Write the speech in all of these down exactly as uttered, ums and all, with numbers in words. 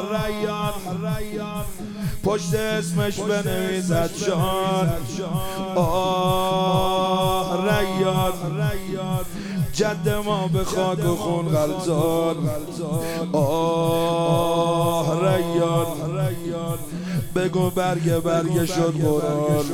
ریان پشت اسمش بنویسد جان. آه ریان جد ما به خاک و خون غلطان. آه ریان بگو برگ برگ شد بران.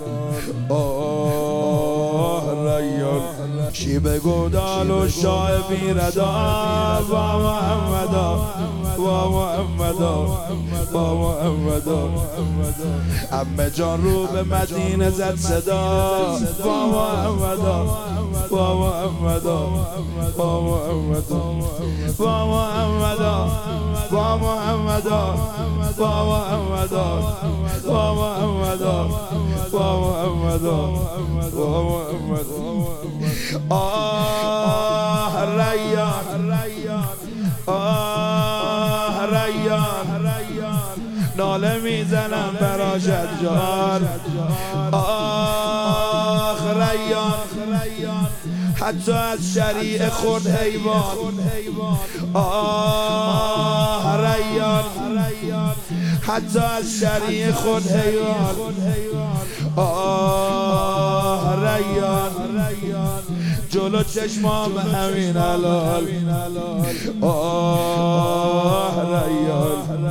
آه ریان چی بگو دال و شاه بیردا. با محمدا با محمدا با محمدا عمه جان رو به مدینه زد صدا. با محمدا با محمدا با محمدا با محمدا با محمدا با محمدا با محمدا با محمدا با محمدا. آه ریان آه ریان ناله میزنم برا جان. آه ریان حتی از شریع خود حیوان. آه ریان حتی از شریع خود حیوان. آه ریان جلو چشمام همین الان. آه ریان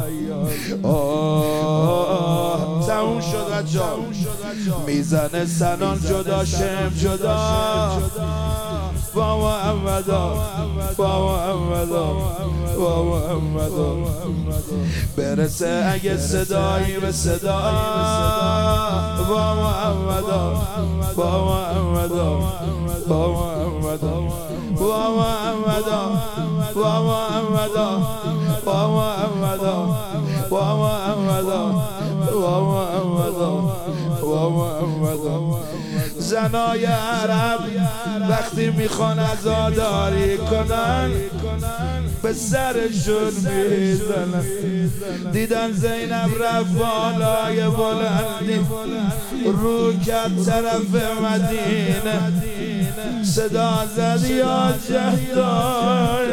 آه تموم شد جا میزنه سنان جدا شم جدا. با محمدا با محمدا با محمدا برسه اگه صدایی به صدا. با محمدا با محمدا با محمدا با محمدا با محمدا با محمدا با محمدا با محمدا با محمدا. زنای عرب وقتی میخوان عزاداری کنن به سرشون میزنن. دیدن زینب رفت بالای بلندی رو کرد طرف مدینه. صدا زد یا جهدای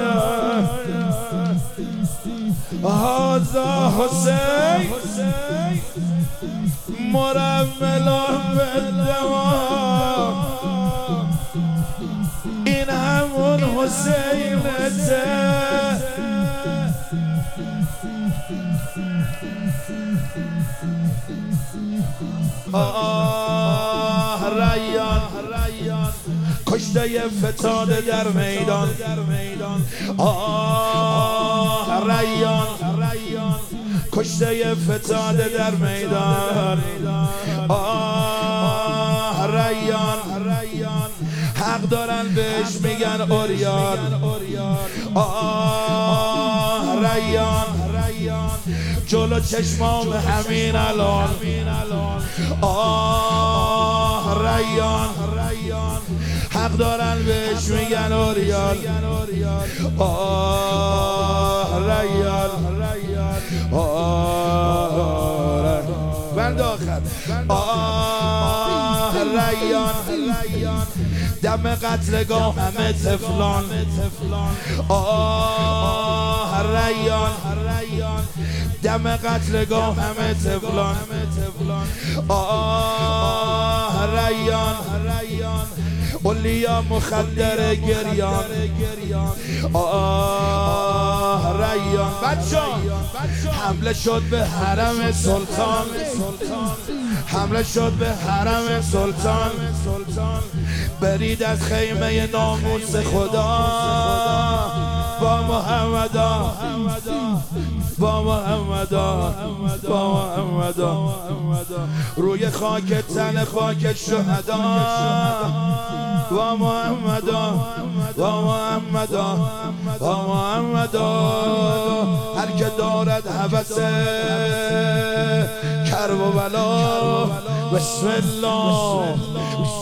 هذا حسین مرملا بالدماء. این همون حسینته. آه ریان کشته فتاده در میدان. آه ریان کشته فتاده در میدان. آه ریان حق دارن بهش میگن اوریان. آه ریان جلو چشمام همین الان. آه ریان حق دارن بهش میگن اوریان. آه ریان آه بند آخر. آه ریان دم قتلگاه همه تفلان. آه ریان دم قتلگاه همه تفلان. آه ریان اولیا مخدر گریان. آه ریان بچه حمله شد به حرم سلطان. حمله شد به حرم سلطان. برید از خیمه ناموس خدا. با محمدا با محمدا با محمدا روی خاک تن خاک شهدا. با محمدا با محمدا با محمدا هر که دارد هوس کرب و بلا. بسم الله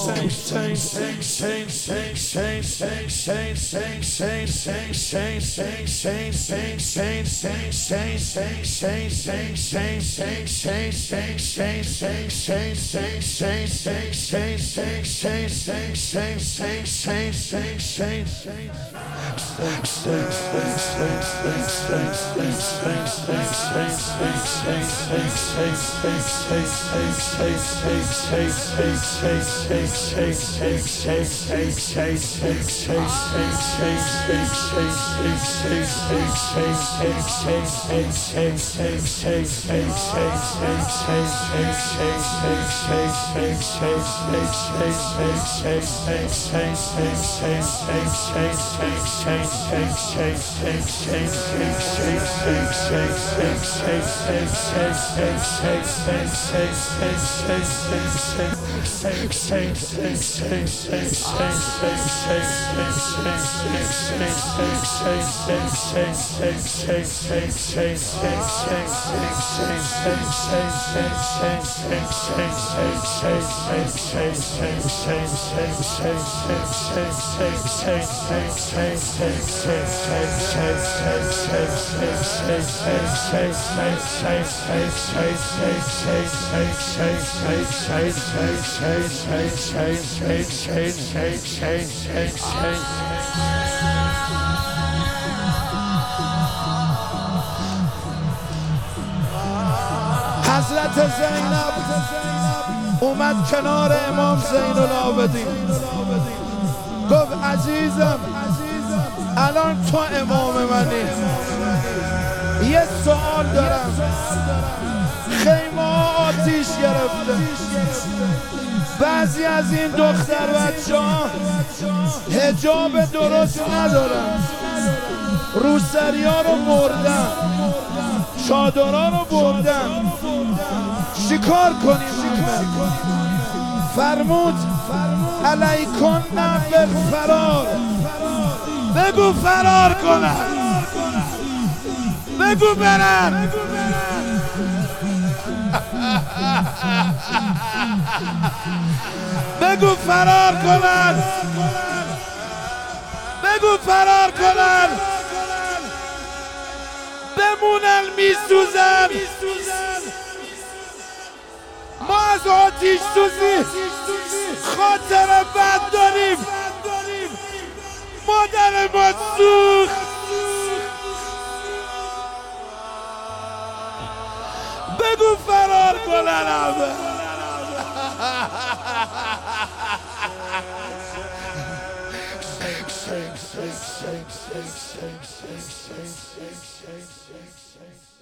حضرت زینب اومد کنار امام زین العابدین گفت عزیزم الان تو امام منی، یه سوال دارم. خیمه ها آتیش گرفته، بعضی از این دختر بچه ها حجاب درست ندارن، روسری ها رو بردن، چادرها رو بردن، چیکار کنیم؟ فرمود علیکن بالفرار، بگو فرار کنن، بگو برن. بگو فرار کنن، بگو فرار کنن، بمونن میسوزن. ما از آتیش سوزی خاطر بد داریم، مادر ما سوخت. بگو فرار کنن همه. Shake, shake, shake, shake, shake, shake, shake, shake, shake, shake, shake.